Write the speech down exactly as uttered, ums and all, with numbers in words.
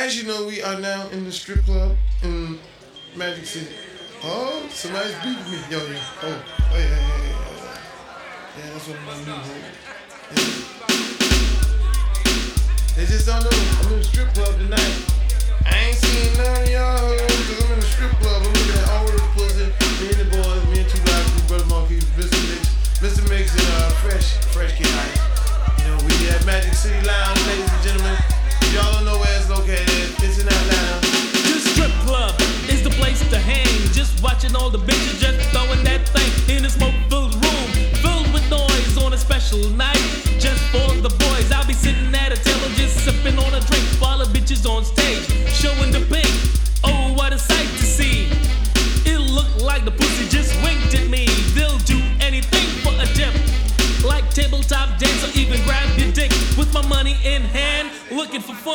As you know, we are now in the strip club in Magic City. Oh, somebody's beating me. Yo, yo. Oh, oh yeah, yeah, yeah, yeah. Yeah, that's one of my new homies. Yeah. They just don't know. I'm in the strip club tonight.